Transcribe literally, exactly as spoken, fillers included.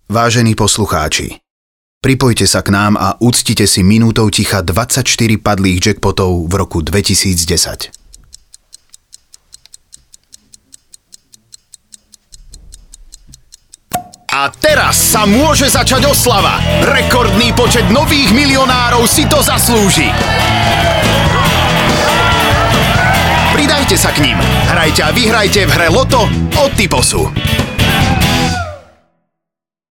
Vážení poslucháči, pripojte sa k nám a uctite si minútou ticha dvadsaťštyri padlých jackpotov v roku dvetisícdesať. A teraz sa môže začať oslava. Rekordný počet nových milionárov si to zaslúži. Pridajte sa k ním. Hrajte a vyhrajte v hre Loto od Typosu.